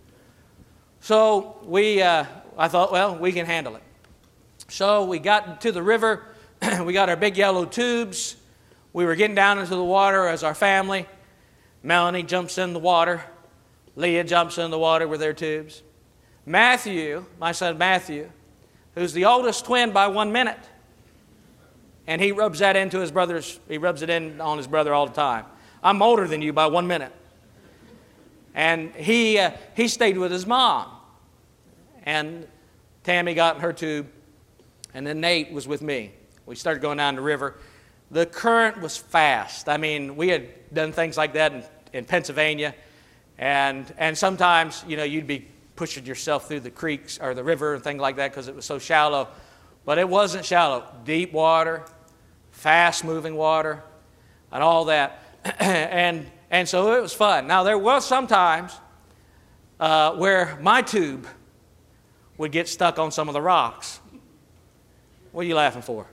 [SPEAKER 3] So I thought, well, we can handle it. So we got to the river. We got our big yellow tubes. we were getting down into the water as our family. Melanie jumps in the water. Leah jumps in the water with their tubes. Matthew, my son Matthew, who's the oldest twin by 1 minute, and he rubs that into his brother's, he rubs it in on his brother all the time. I'm older than you by 1 minute. And he stayed with his mom. And Tammy got in her tube, and then Nate was with me. We started going down the river. The current was fast. I mean, we had done things like that in Pennsylvania, and sometimes, you know, you'd be pushing yourself through the creeks or the river and things like that because it was so shallow. But it wasn't shallow. Deep water, fast-moving water, and all that. and so it was fun. Now, there was sometimes where my tube would get stuck on some of the rocks. What are you laughing for?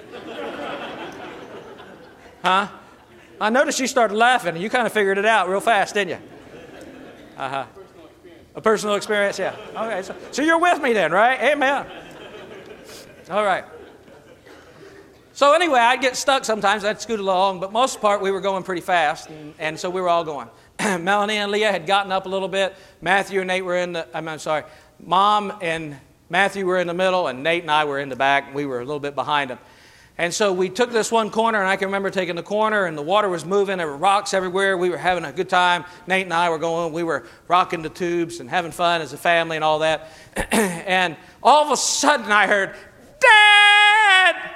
[SPEAKER 3] Huh? I noticed you started laughing, and you kind of figured it out real fast, didn't you? Uh-huh. A personal experience, yeah. Okay, so you're with me then, right? Amen. All right. So anyway, I'd get stuck sometimes. I'd scoot along, but most of the part we were going pretty fast, and so we were all going. Melanie and Leah had gotten up a little bit. Matthew and Nate were in the, Mom and Matthew were in the middle, and Nate and I were in the back. We were a little bit behind them. And so we took this one corner, and I can remember taking the corner, and the water was moving. There were rocks everywhere. We were having a good time. Nate and I were going. We were rocking the tubes and having fun as a family and all that. And all of a sudden I heard, "Dad!"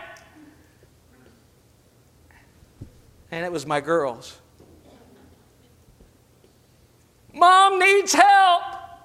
[SPEAKER 3] And it was my girls. "Mom needs help."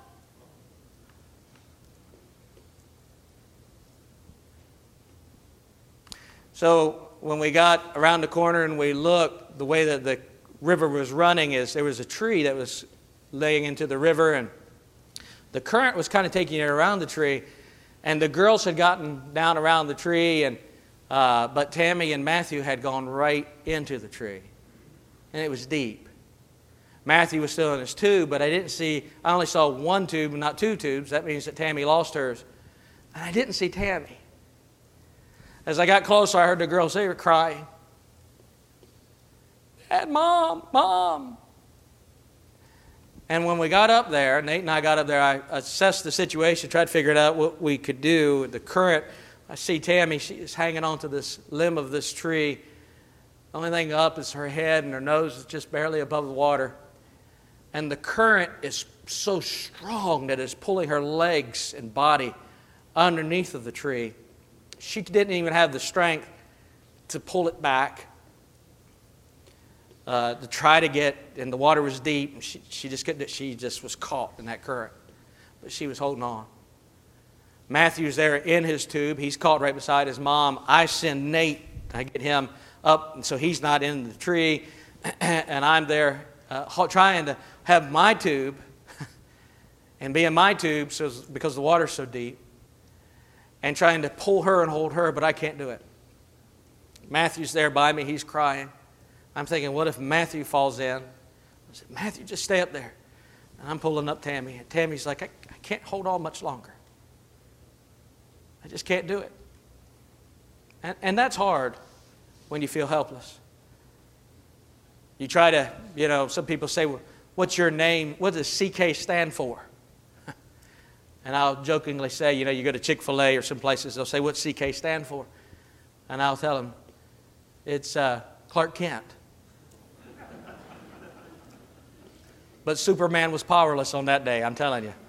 [SPEAKER 3] So when we got around the corner and we looked, the way that the river was running is there was a tree that was laying into the river, and the current was kind of taking it around the tree, and the girls had gotten down around the tree, and but Tammy and Matthew had gone right into the tree, and it was deep. Matthew was still in his tube, but I only saw one tube, not two tubes. That means that Tammy lost hers, and I didn't see Tammy. As I got closer, I heard the girls, they were crying. "Dad, Mom, Mom." And when we got up there, Nate and I got up there, I assessed the situation, tried to figure out what we could do. The current, I see Tammy, she is hanging onto this limb of this tree. The only thing up is her head, and her nose is just barely above the water. And the current is so strong that it's pulling her legs and body underneath of the tree. She didn't even have the strength to pull it back, to try to get, and the water was deep. And she just couldn't. She just was caught in that current, but she was holding on. Matthew's there in his tube. He's caught right beside his mom. I send Nate. I get him up, so he's not in the tree, and I'm there trying to have my tube and be in my tube because the water's so deep, and trying to pull her and hold her, but I can't do it. Matthew's there by me. He's crying. I'm thinking, what if Matthew falls in? I said, "Matthew, just stay up there." And I'm pulling up Tammy. And Tammy's like, I can't hold on much longer. I just can't do it. And that's hard when you feel helpless. You try to, some people say, "Well, what's your name? What does CK stand for?" And I'll jokingly say, you go to Chick-fil-A or some places, they'll say, "What's CK stand for?" And I'll tell them, "It's Clark Kent." But Superman was powerless on that day, I'm telling you.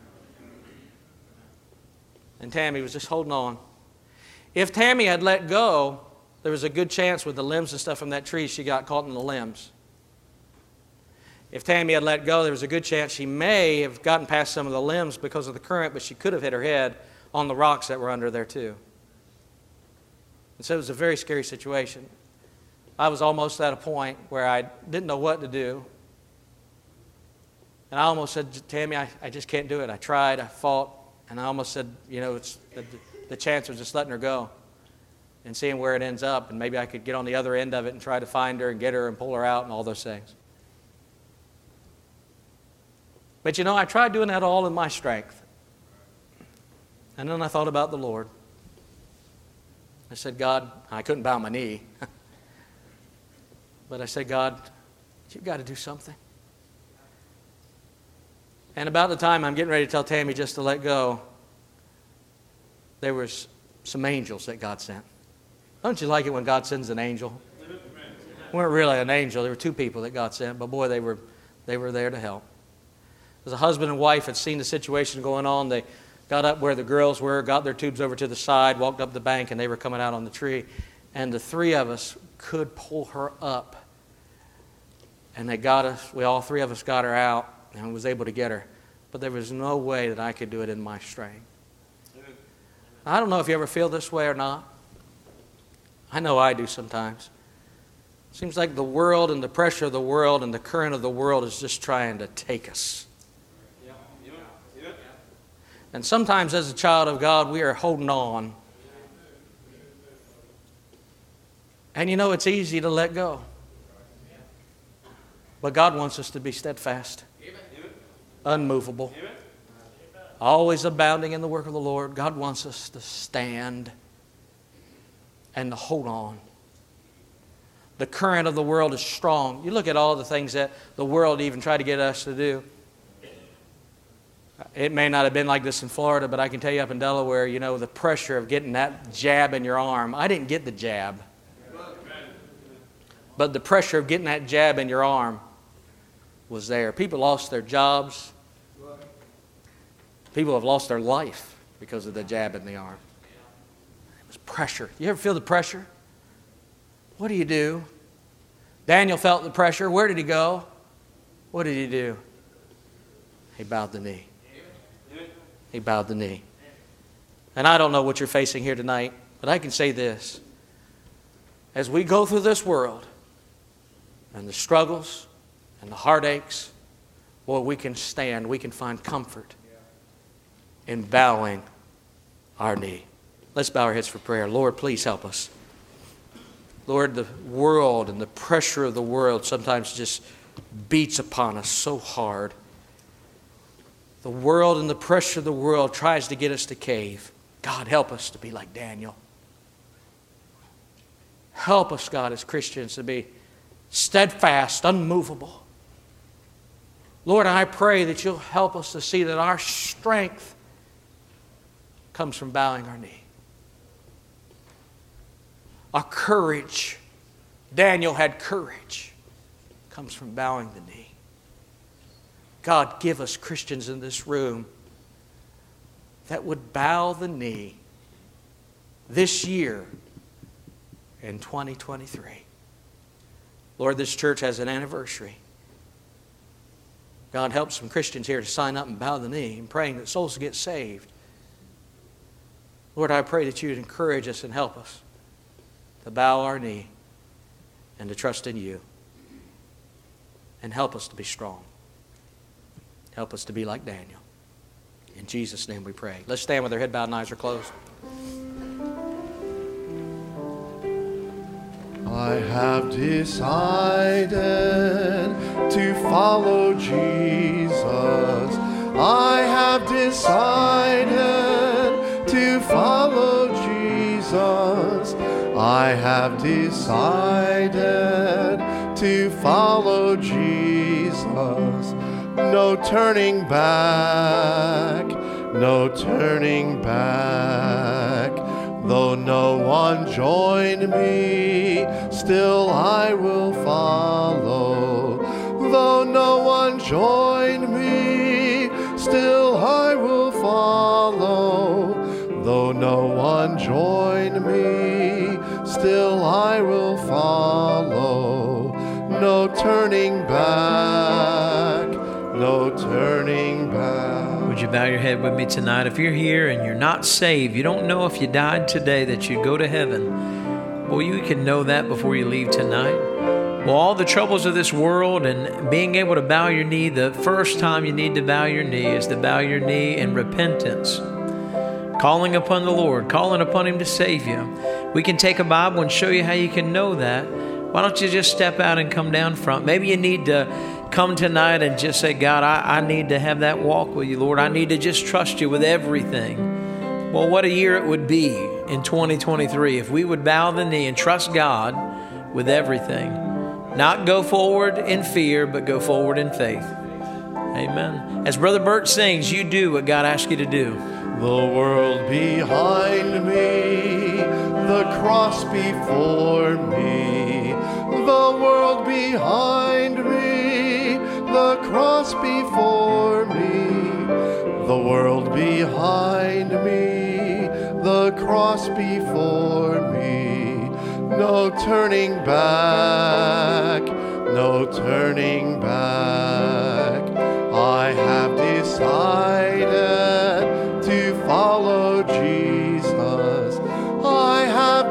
[SPEAKER 3] And Tammy was just holding on. If Tammy had let go, there was a good chance with the limbs and stuff from that tree, she got caught in the limbs. If Tammy had let go, there was a good chance she may have gotten past some of the limbs because of the current, but she could have hit her head on the rocks that were under there too. And so it was a very scary situation. I was almost at a point where I didn't know what to do. And I almost said, "Tammy, I just can't do it." I tried, I fought, and I almost said, it's the chance of just letting her go and seeing where it ends up, and maybe I could get on the other end of it and try to find her and get her and pull her out and all those things. But I tried doing that all in my strength. And then I thought about the Lord. I said, "God," I couldn't bow my knee.
[SPEAKER 2] But I said, God, you've got to do something. And about the time I'm getting ready to tell Tammy just to let go, there was some angels that God sent. Don't you like it when God sends an angel? They weren't really an angel. There were two people that God sent, but boy, they were there to help. As a husband and wife had seen the situation going on, they got up where the girls were, got their tubes over to the side, walked up the bank, and they were coming out on the tree. And the three of us could pull her up. And they got us, all three of us got her out and was able to get her. But there was no way that I could do it in my strength. I don't know if you ever feel this way or not. I know I do sometimes. It seems like the world and the pressure of the world and the current of the world is just trying to take us. And sometimes as a child of God, we are holding on. And you know, it's easy to let go. But God wants us to be steadfast, unmovable, always abounding in the work of the Lord. God wants us to stand and to hold on. The current of the world is strong. You look at all the things that the world even tried to get us to do. It may not have been like this in Florida, but I can tell you up in Delaware, you know, the pressure of getting that jab in your arm. I didn't get the jab. But the pressure of getting that jab in your arm was there. People lost their jobs. People have lost their life because of the jab in the arm. It was pressure. You ever feel the pressure? What do you do? Daniel felt the pressure. Where did he go? What did he do? He bowed the knee. He bowed the knee. And I don't know what you're facing here tonight, but I can say this. As we go through this world and the struggles and the heartaches, boy, we can stand, we can find comfort in bowing our knee. Let's bow our heads for prayer. Lord, please help us. Lord, the world and the pressure of the world sometimes just beats upon us so hard. The world and the pressure of the world tries to get us to cave. God, help us to be like Daniel. Help us, God, as Christians to be steadfast, unmovable. Lord, I pray that you'll help us to see that our strength comes from bowing our knee. Our courage, Daniel had courage, comes from bowing the knee. God, give us Christians in this room that would bow the knee this year in 2023. Lord, this church has an anniversary. God, help some Christians here to sign up and bow the knee and praying that souls get saved. Lord, I pray that you would encourage us and help us to bow our knee and to trust in you. And help us to be strong. Help us to be like Daniel. In Jesus' name we pray. Let's stand with our head bowed and eyes are closed.
[SPEAKER 4] I have decided to follow Jesus. I have decided to follow Jesus. I have decided to follow Jesus. No turning back, no turning back. Though no one join me, still I will follow. Though no one join me, still I will follow. Though no one join me, still I will follow. No turning back, no turning back.
[SPEAKER 1] Would you bow your head with me tonight? If you're here and you're not saved, you don't know if you died today that you'd go to heaven. Well, you can know that before you leave tonight. Well, all the troubles of this world and being able to bow your knee, the first time you need to bow your knee is to bow your knee in repentance. Calling upon the Lord, calling upon Him to save you. We can take a Bible and show you how you can know that. Why don't you just step out and come down front? Maybe you need to come tonight and just say, God, I need to have that walk with you, Lord. I need to just trust you with everything. Well, what a year it would be in 2023 if we would bow the knee and trust God with everything. Not go forward in fear, but go forward in faith. Amen. As Brother Bert sings, you do what God asks you to do.
[SPEAKER 4] The world behind me, the cross before me. The world behind me, the cross before me. The world behind me, the cross before me. No turning back, no turning back. I have decided to follow Jesus. I have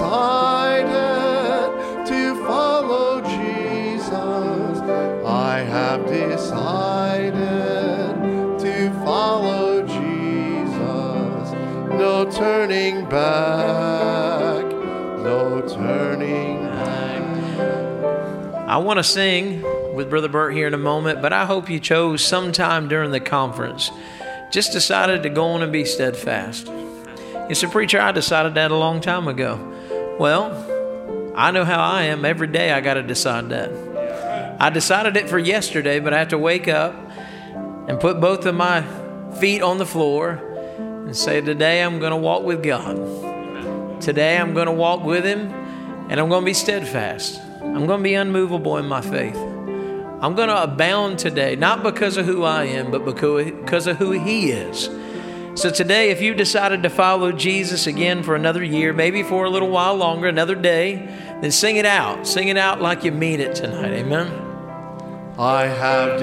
[SPEAKER 4] decided to follow Jesus. I have decided to follow Jesus. No turning back, no turning back.
[SPEAKER 1] I want to sing with Brother Bert here in a moment, but I hope you chose sometime during the conference, just decided to go on and be steadfast. You say, preacher, I decided that a long time ago. Well, I know how I am. Every day I got to decide that. I decided it for yesterday, but I have to wake up and put both of my feet on the floor and say, today I'm going to walk with God. Today I'm going to walk with Him, and I'm going to be steadfast. I'm going to be unmovable in my faith. I'm going to abound today, not because of who I am, but because of who He is. So today, if you decided to follow Jesus again for another year, maybe for a little while longer, another day, then sing it out. Sing it out like you mean it tonight. Amen.
[SPEAKER 4] I have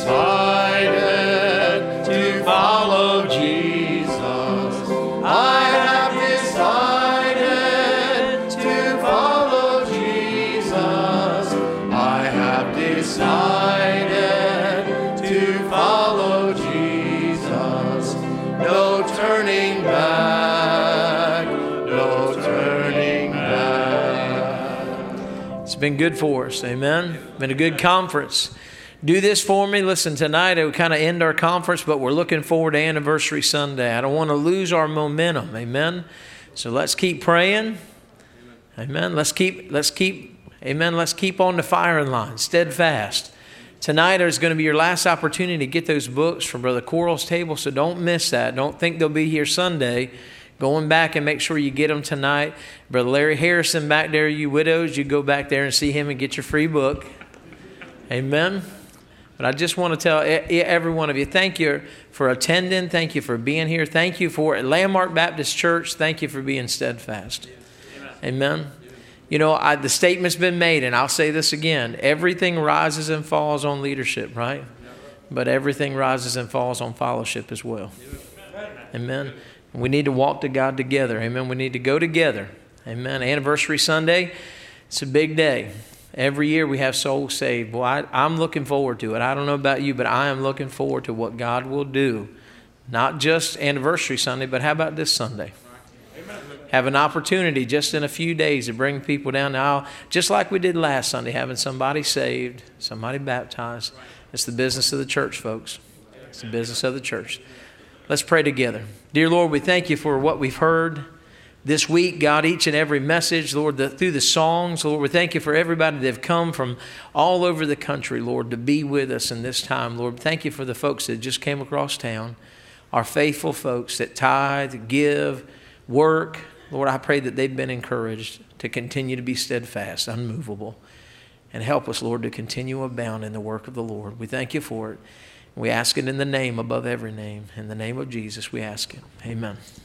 [SPEAKER 4] decided to follow Jesus. I have decided to follow Jesus. I have decided to follow Jesus. No turning back, no turning back.
[SPEAKER 1] It's been good for us. Amen. Been a good conference. Do this for me. Listen, tonight we kind of end our conference, but we're looking forward to Anniversary Sunday. I don't want to lose our momentum. Amen. So let's keep praying. Amen. Let's keep on the firing line, steadfast. Tonight is going to be your last opportunity to get those books from Brother Coral's table, so don't miss that. Don't think they'll be here Sunday. Going back and make sure you get them tonight. Brother Larry Harrison back there, you widows, you go back there and see him and get your free book. Amen. But I just want to tell every one of you, thank you for attending. Thank you for being here. Thank you for Landmark Baptist Church. Thank you for being steadfast. Amen. You know, the statement's been made, and I'll say this again. Everything rises and falls on leadership, right? But everything rises and falls on fellowship as well. Amen. We need to walk to God together. Amen. We need to go together. Amen. Anniversary Sunday, it's a big day. Every year we have souls saved. Boy, I'm looking forward to it. I don't know about you, but I am looking forward to what God will do. Not just Anniversary Sunday, but how about this Sunday? Have an opportunity just in a few days to bring people down the aisle, just like we did last Sunday, having somebody saved, somebody baptized. It's the business of the church, folks. It's the business of the church. Let's pray together. Dear Lord, we thank you for what we've heard this week, God, each and every message, Lord, through the songs. Lord, we thank you for everybody that have come from all over the country, Lord, to be with us in this time. Lord, thank you for the folks that just came across town, our faithful folks that tithe, give, work. Lord, I pray that they've been encouraged to continue to be steadfast, unmovable, and help us, Lord, to continue abound in the work of the Lord. We thank you for it. We ask it in the name above every name. In the name of Jesus, we ask it. Amen.